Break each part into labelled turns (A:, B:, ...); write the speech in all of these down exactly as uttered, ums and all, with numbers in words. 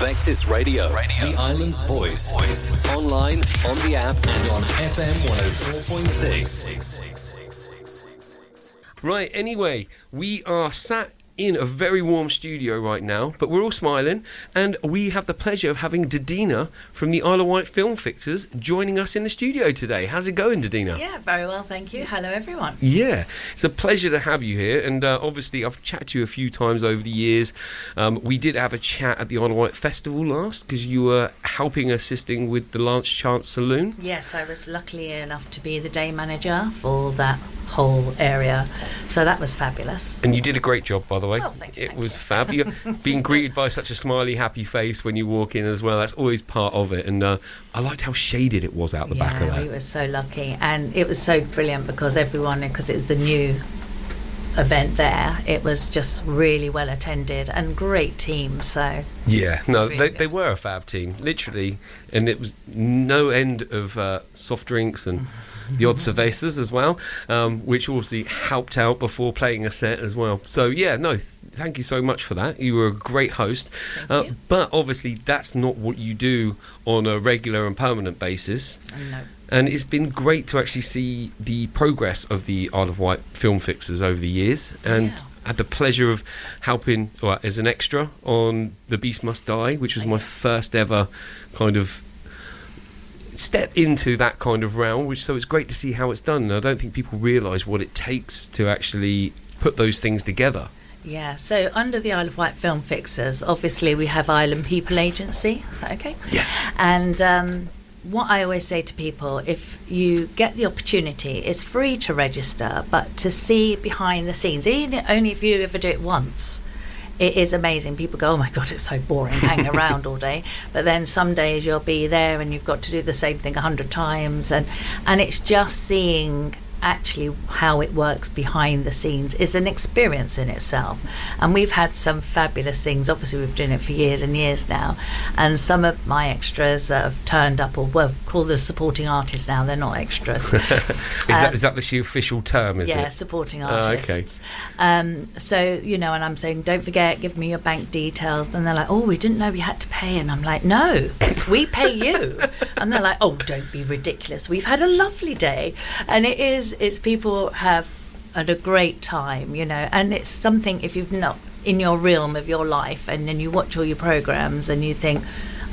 A: Vectis Radio, Radio, the island's voice. voice. Online, on the app, and on F M one oh four point six.
B: Right, anyway, we are sat in a very warm studio right now, but we're all smiling, and we have the pleasure of having Dadina from the Isle of Wight Film Fixers joining us in the studio today. How's it going, Dadina?
C: Yeah, very well, thank you. Hello, everyone.
B: Yeah, it's a pleasure to have you here, and uh, obviously I've chatted to you a few times over the years. Um, we did have a chat at the Isle of Wight Festival last, because you were helping, assisting with the Lance Chance Saloon.
C: Yes, I was lucky enough to be the day manager for that whole area, so that was fabulous.
B: And you did a great job, by the way.
C: Oh, thank you,
B: it
C: thank
B: was
C: you.
B: fabulous. Being greeted by such a smiley, happy face when you walk in as well, that's always part of it. And uh, I liked how shaded it was out the
C: yeah,
B: back of that.
C: we were so lucky, and it was so brilliant because everyone, because it was the new event there, it was just really well attended and great team. So
B: yeah, no,
C: really
B: they,
C: good.
B: they were a fab team, literally, and it was no end of uh, soft drinks and the odd cervezas as well, um, which obviously helped out before playing a set as well. So yeah, no, th- thank you so much for that. You were a great host, uh, but obviously that's not what you do on a regular and permanent basis.
C: No.
B: And it's been great to actually see the progress of the Isle of Wight Film Fixers over the years, and
C: Yeah.
B: had the pleasure of helping well, as an extra on The Beast Must Die, which was my first ever kind of step into that kind of realm, which so it's great to see how it's done. And I don't think people realise what it takes to actually put those things together.
C: Yeah, so under the Isle of Wight Film Fixers, obviously we have Island People Agency. Is that okay?
B: Yeah.
C: And um, what I always say to people, if you get the opportunity, it's free to register, but to see behind the scenes, even only if you ever do it once, it is amazing. People go, oh my God, it's so boring hanging around all day. But then some days you'll be there and you've got to do the same thing a hundred times. And, and it's just seeing actually how it works behind the scenes is an experience in itself. And we've had some fabulous things. Obviously we've been doing it for years and years now, and some of my extras that have turned up, or well, call the supporting artists now, they're not extras.
B: is,
C: um,
B: that, is that the official term, is
C: yeah,
B: it?
C: supporting
B: Oh,
C: artists.
B: okay.
C: Um, so, you know, and I'm saying, don't forget, give me your bank details. And they're like, oh, we didn't know we had to pay. And I'm like, no, we pay you. And they're like, oh, don't be ridiculous. We've had a lovely day. And it is, it's people have had a great time, you know, and it's something, if you've not in your realm of your life, and then you watch all your programs and you think,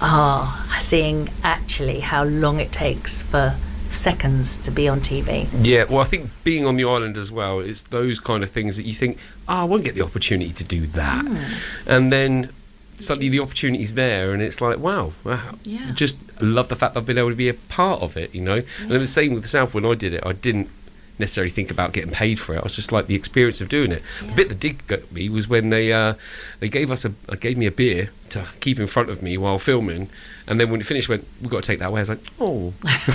C: ah, oh, seeing actually how long it takes for seconds to be on T V.
B: Yeah, well, I think being on the island as well, it's those kind of things that you think, oh, I won't get the opportunity to do that. Mm. And then suddenly the opportunity's there, and it's like, wow, wow.
C: Yeah.
B: Just love the fact that I've been able to be a part of it, you know. Yeah. And the same with the South, when I did it, I didn't necessarily think about getting paid for it. I was just like the experience of doing it. Yeah. The bit that did get me was when they uh, they gave us a uh, gave me a beer to keep in front of me while filming, and then when it finished, went, we've got to take that away. I was like, oh.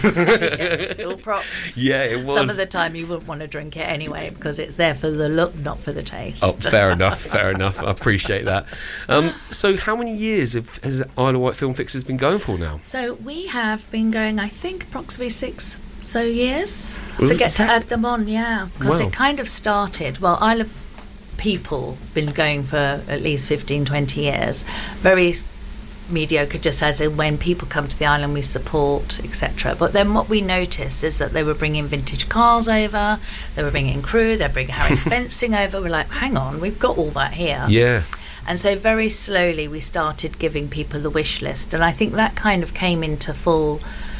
C: Yeah, it's all props.
B: Yeah, it was.
C: Some of the time you wouldn't want to drink it anyway because it's there for the look, not for the taste.
B: Oh, fair enough, fair enough. I appreciate that. Um, so how many years have, has Isle of Wight Film Fixers been going for now?
C: So we have been going, I think, approximately six so years.
B: Ooh,
C: Forget to
B: that...
C: add them on, yeah, because
B: wow.
C: it kind of started, well, Isle of People been going for at least fifteen, twenty years. Very mediocre, just as in when people come to the island we support, et cetera. But then what we noticed is that they were bringing vintage cars over, they were bringing crew, they're bringing Harris fencing over. We're like, hang on, we've got all that here.
B: Yeah.
C: And so very slowly we started giving people the wish list, and I think that kind of came into full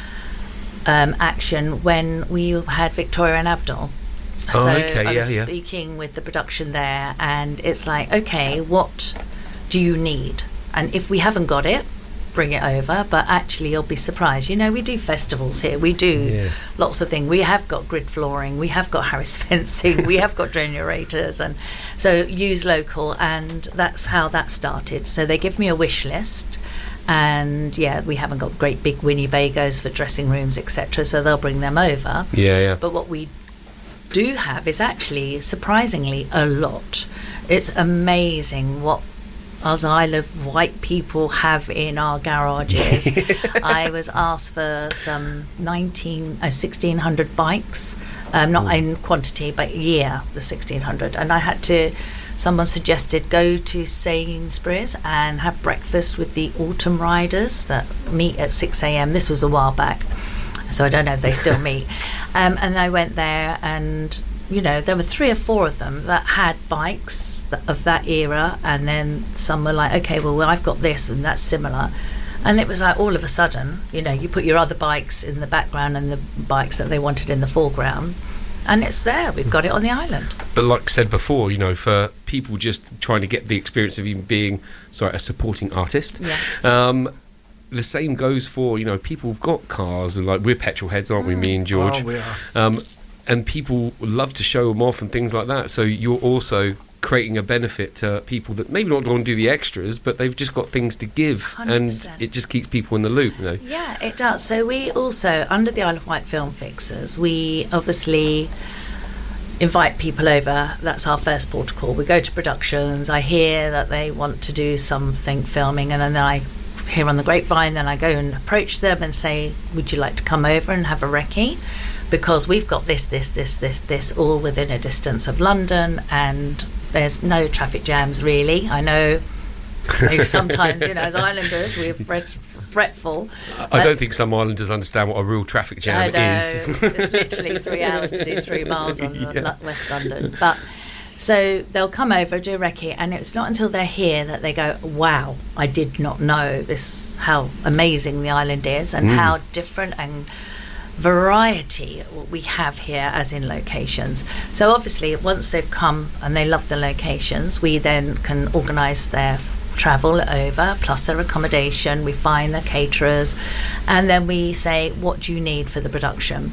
C: um, action when we had Victoria and Abdul.
B: Oh,
C: so
B: okay,
C: I
B: yeah,
C: was
B: yeah.
C: speaking with the production there, and it's like, okay, what do you need? And if we haven't got it, bring it over. But actually, you'll be surprised. You know, we do festivals here. We do
B: yeah.
C: lots of things. We have got grid flooring. We have got Harris fencing. We have got generators. And so use local. And that's how that started. So they give me a wish list. And, yeah, we haven't got great big Winnebagos for dressing rooms, et cetera. So they'll bring them over.
B: Yeah, yeah.
C: But what we do have is actually, surprisingly, a lot. It's amazing what us Isle of Wight people have in our garages. I was asked for some nineteen, uh, sixteen hundred bikes, um, not Ooh. in quantity, but year, the sixteen hundred. And I had to someone suggested go to Sainsbury's and have breakfast with the autumn riders that meet at six a.m. This was a while back, so I don't know if they still meet. Um, and I went there, and you know, there were three or four of them that had bikes that, of that era, and then some were like, okay, well, I've got this and that's similar. And it was like all of a sudden, you know, you put your other bikes in the background and the bikes that they wanted in the foreground, and it's there. We've got it on the island.
B: But like I said before, you know, for people just trying to get the experience of even being, sorry, a supporting artist,
C: Yes.
B: um, the same goes for, you know, people who've got cars, and like we're petrol heads, aren't we, me and George?
D: Oh, we are.
B: Um, and people love to show them off and things like that. So you're also creating a benefit to people that maybe not want to do the extras, but they've just got things to give,
C: one hundred percent.
B: And it just keeps people in the loop, you know.
C: Yeah, it does. So we also, under the Isle of Wight Film Fixers, we obviously invite people over. That's our first port of call. We go to productions. I hear that they want to do something filming, and then I hear on the grapevine, then I go and approach them and say, would you like to come over and have a recce? Because we've got this, this, this, this, this, all within a distance of London, and there's no traffic jams really. I know sometimes, you know, as islanders, we're fret, fretful.
B: I don't think some islanders understand what a real traffic jam
C: I know.
B: is.
C: It's literally three hours to do three miles on
B: Yeah.
C: Lo- West London. But so they'll come over, do a recce, and it's not until they're here that they go, wow, I did not know this, how amazing the island is, and
B: Mm.
C: how different and variety we have here as in locations. So obviously once they've come and they love the locations, we then can organise their travel over plus their accommodation. We find the caterers, and then we say, what do you need for the production?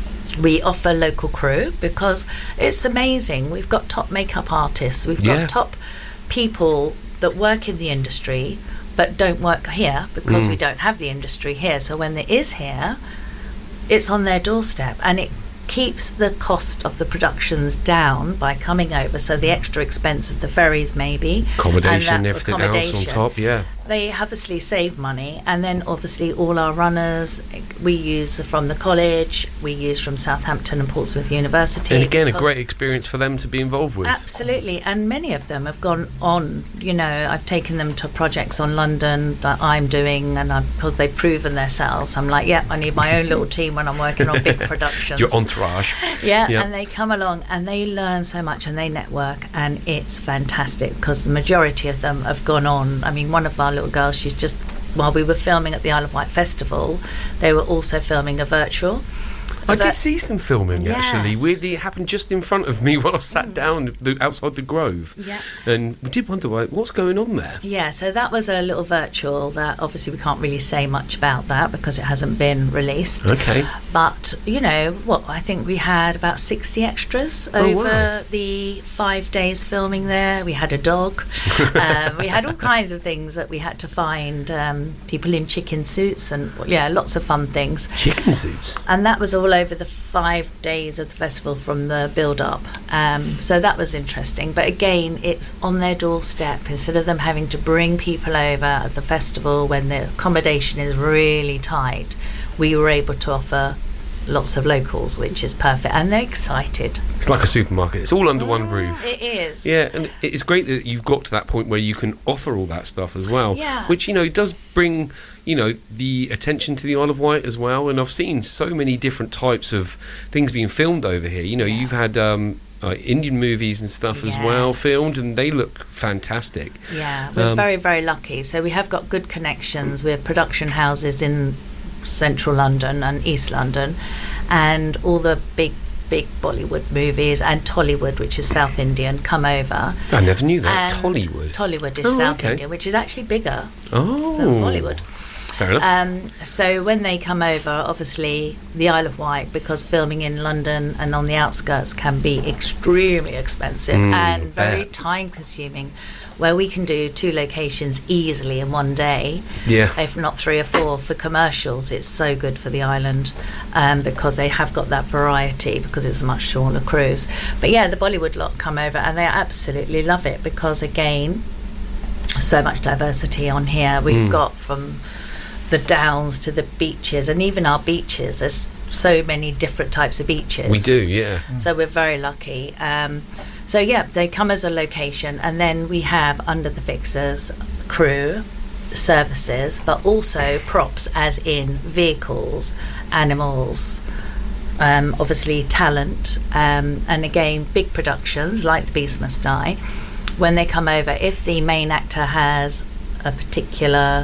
C: We offer local crew because it's amazing. We've got top makeup artists, we've got
B: Yeah.
C: top people that work in the industry but don't work here because
B: Mm.
C: we don't have the industry here. So when there is here, it's on their doorstep, and it keeps the cost of the productions down by coming over. So the extra expense of the ferries maybe,
B: Accommodation,
C: and that
B: everything else on
C: accommodation,
B: top, yeah.
C: they obviously save money. And then obviously all our runners we use from the college, we use from Southampton and Portsmouth University.
B: And again, a
C: because-
B: great experience for them to be involved with.
C: Absolutely, and many of them have gone on. You know, I've taken them to projects on London that I'm doing, and I'm, because they've proven themselves, I'm like, yeah, I need my own little team when I'm working on big productions.
B: Your entourage.
C: Yeah,
B: Yeah.
C: and they come along and they learn so much and they network, and it's fantastic because the majority of them have gone on. I mean, one of our little girls, she's just, while we were filming at the Isle of Wight Festival, they were also filming a virtual.
B: I
C: But-
B: did see some filming actually.
C: Yes.
B: Weirdly, it happened just in front of me while I sat down the, outside the Grove.
C: Yeah.
B: And we did wonder, like, what's going on there?
C: Yeah, so that was a little virtual that obviously we can't really say much about that because it hasn't been released.
B: Okay.
C: But, you know, what, I think we had about sixty extras
B: Oh,
C: over
B: wow.
C: the five days filming there. We had a dog. um, we had all kinds of things that we had to find, um, people in chicken suits and, yeah, lots of fun things.
B: Chicken suits.
C: And that was all over the five days of the festival from the build-up. Um, so that was interesting. But again, it's on their doorstep. Instead of them having to bring people over at the festival when the accommodation is really tight, we were able to offer lots of locals, which is perfect. And they're excited.
B: It's like a supermarket. It's all under one roof.
C: It is.
B: Yeah, and it's great that you've got to that point where you can offer all that stuff as well.
C: Yeah.
B: Which, you know, does bring, you know, the attention to the Isle of Wight as well. And I've seen so many different types of things being filmed over here. You know,
C: Yeah.
B: you've had um, uh, Indian movies and stuff as well
C: Yes.
B: filmed, and they look fantastic.
C: Yeah, we're
B: Um,
C: very, very lucky. So we have got good connections with production houses in central London and East London, and all the big, big Bollywood movies and Tollywood, which is South Indian, come over.
B: I never knew that.
C: And
B: Tollywood.
C: Tollywood is
B: Oh,
C: South
B: okay.
C: Indian, which is actually bigger
B: Oh.
C: than Bollywood.
B: Fair enough.
C: Um, so when they come over, obviously the Isle of Wight, because filming in London and on the outskirts can be extremely expensive
B: Mm,
C: and very
B: bet.
C: time consuming, where we can do two locations easily in one day,
B: Yeah.
C: if not three or four for commercials. It's so good for the island um, because they have got that variety because it's a much shorter cruise. But yeah, the Bollywood lot come over and they absolutely love it because, again, so much diversity on here. We've
B: Mm.
C: got from the downs to the beaches, and even our beaches, there's so many different types of beaches.
B: We do, yeah.
C: So we're very lucky. Um, So yeah, they come as a location, and then we have under the fixers crew, services, but also props, as in vehicles, animals, um, obviously talent, um, and again big productions like The Beast Must Die. When they come over, if the main actor has a particular,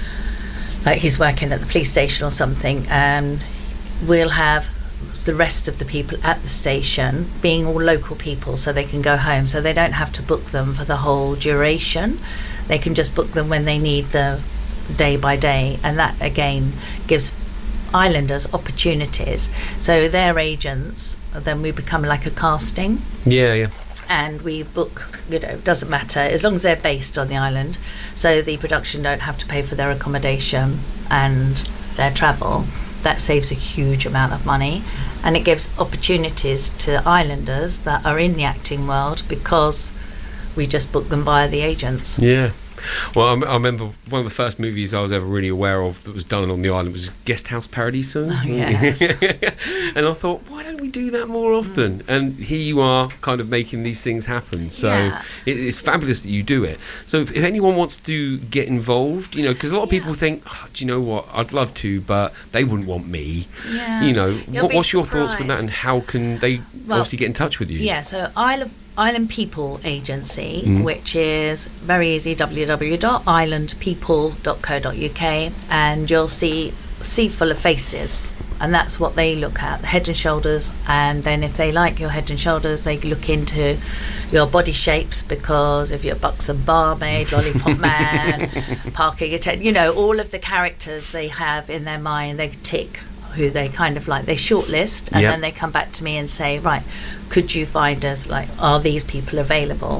C: like he's working at the police station or something, um, we'll have the rest of the people at the station being all local people, so they can go home, so they don't have to book them for the whole duration. They can just book them when they need the day by day, and that again gives islanders opportunities. So their agents, then we become like a casting.
B: Yeah, yeah.
C: And we book, you know, doesn't matter, as long as they're based on the island, so the production don't have to pay for their accommodation and their travel. That saves a huge amount of money, and it gives opportunities to islanders that are in the acting world, because we just book them via the agents.
B: Yeah. Well, I, I remember one of the first movies I was ever really aware of that was done on the island was Guest House Paradiso.
C: Oh, yes.
B: And I thought, why don't we do that more often? Mm. And here you are kind of making these things happen. So
C: yeah.
B: it, it's fabulous that you do it. So if, if anyone wants to get involved, you know, because a lot of
C: yeah.
B: people think, oh, do you know what, I'd love to, but they wouldn't want me.
C: Yeah.
B: You know, what, what's your
C: surprised.
B: thoughts with that, and how can they
C: well,
B: obviously get in touch with you?
C: Yeah, so Isle of Island People Agency,
B: mm.
C: which is very easy, w w w dot island people dot co dot u k, and you'll see sea full of faces, and that's what they look at, the head and shoulders. And then if they like your head and shoulders, they look into your body shapes, because if you're buxom barmaid, lollipop man, parking attendant, you know, all of the characters they have in their mind, they tick who they kind of like, they shortlist, and
B: yep.
C: then they come back to me and say, right, could you find us, like, are these people available?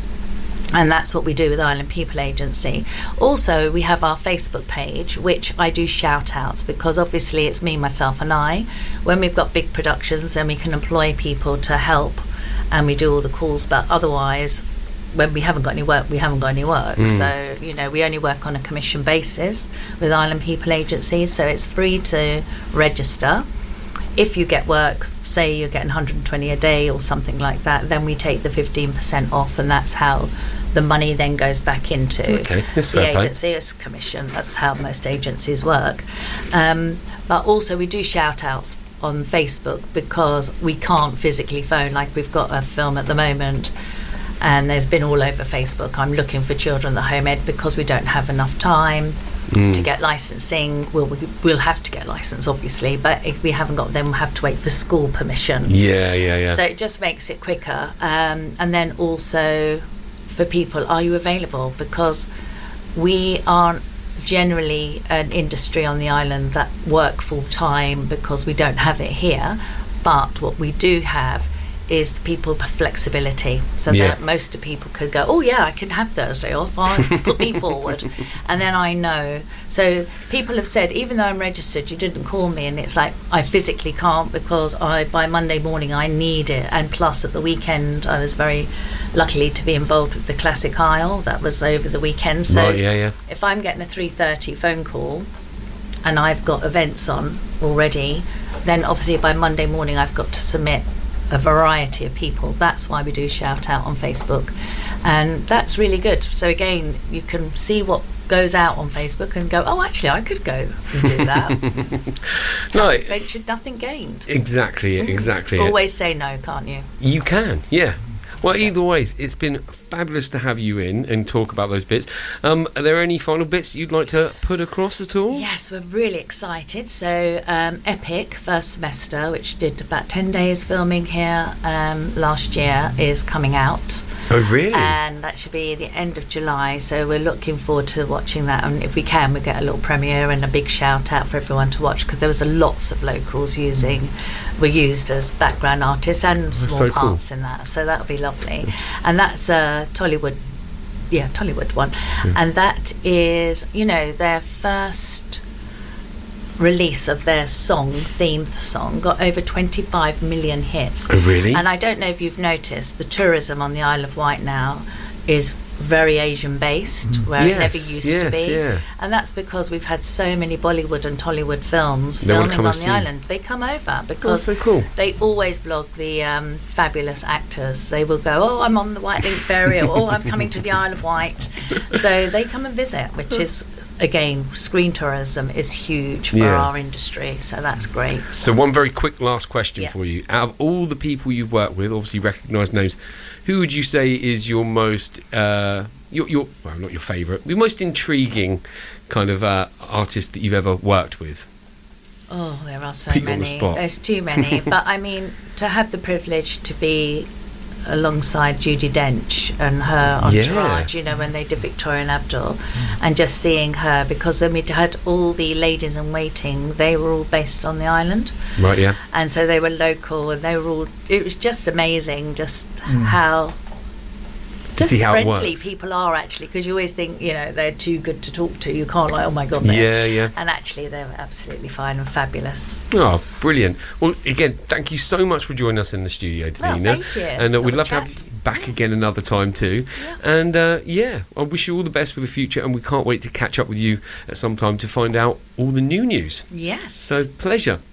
C: And that's what we do with Island People Agency. Also, we have our Facebook page, which I do shout outs, because obviously it's me, myself and I. When we've got big productions, then we can employ people to help, and we do all the calls, but otherwise, when we haven't got any work, we haven't got any work. Mm. So, you know, we only work on a commission basis with Island People Agency, so it's free to register. If you get work, say you're getting one hundred twenty a day or something like that, then we take the fifteen percent off, and that's how the money then goes back into
B: okay, that's
C: the
B: fair
C: agency. It's commission. That's how most agencies work. Um, but also we do shout outs on Facebook, because we can't physically phone. Like, we've got a film at the moment, and there's been all over Facebook, I'm looking for children at the home ed, because we don't have enough time mm. to get licensing. We'll, we'll have to get license, obviously, but if we haven't got them, we'll have to wait for school permission.
B: Yeah, yeah, yeah.
C: So it just makes it quicker. Um, and then also for people, are you available? Because we aren't generally an industry on the island that work full time, because we don't have it here. But what we do have is people with flexibility, so
B: yeah.
C: that most of people could go, oh yeah, I can have Thursday off, I'll put me forward, and then I know. So people have said, even though I'm registered, you didn't call me, and it's like, I physically can't, because I by Monday morning I need it. And plus at the weekend I was very lucky to be involved with the Classic Isle, that was over the weekend. So
B: right, yeah, yeah.
C: if I'm getting a three thirty phone call and I've got events on already, then obviously by Monday morning I've got to submit a variety of people. That's why we do shout out on Facebook, and that's really good. So again, you can see what goes out on Facebook and go, oh, actually I could go and do that.
B: No,
C: nothing ventured, nothing gained.
B: Exactly it, exactly
C: Always
B: it.
C: say no, can't you?
B: You can, yeah. Well, either ways, it's been fabulous to have you in and talk about those bits. Um, are there any final bits you'd like to put across at all?
C: Yes, we're really excited. So um, Epic, first semester, which did about ten days filming here um, last year, is coming out.
B: Oh, really?
C: And that should be the end of July, so we're looking forward to watching that. And if we can, we'll get a little premiere and a big shout out for everyone to watch, because there was a lots of locals using were used as background artists and
B: that's
C: small
B: so cool.
C: parts in that, so that'll be lovely. And that's uh, Tollywood, yeah, Tollywood one, yeah. And that is, you know, their first release of their song, themed song, got over twenty-five million hits.
B: Oh, really?
C: And I don't know if you've noticed, the tourism on the Isle of Wight now is very Asian based, where it
B: Yes,
C: never used
B: yes,
C: to be.
B: yeah.
C: And that's because we've had so many Bollywood and Tollywood films
B: They wanna
C: filming
B: come
C: on
B: and
C: the
B: see.
C: island. They come over
B: Oh,
C: because
B: so cool.
C: they always blog the um, fabulous actors. They will go, oh, I'm on the White Link Ferry, or oh, I'm coming to the Isle of Wight. So they come and visit, which is, again, screen tourism is huge for
B: Yeah.
C: our industry. So that's great.
B: So one very quick last question
C: Yeah.
B: for you. Out of all the people you've worked with, obviously recognised names, who would you say is your most, uh, your, your well, not your favourite, the most intriguing kind of uh, artist that you've ever worked with?
C: Oh, there are so
B: Put you on the
C: many.
B: spot.
C: There's too many. But I mean, to have the privilege to be alongside Judi Dench and her entourage, you know, when they did Victoria and Abdul, and just seeing her, because then we had all the ladies in waiting, they were all based on the island,
B: Right, yeah.
C: and so they were local, and they were all, it was just amazing just how
B: To
C: just
B: see how it
C: friendly
B: works.
C: people are, actually, because you always think, you know, they're too good to talk to. You can't, like, oh my god, they're-
B: Yeah, yeah.
C: and actually they were absolutely fine and fabulous.
B: Oh, brilliant. Well, again, thank you so much for joining us in the studio today,
C: Well,
B: Nina.
C: thank you.
B: And uh, we'd
C: Lovely
B: love to have
C: chat.
B: you back again another time too.
C: Yeah.
B: And uh, yeah, I wish you all the best for the future, and we can't wait to catch up with you at some time to find out all the new news.
C: Yes.
B: So, pleasure.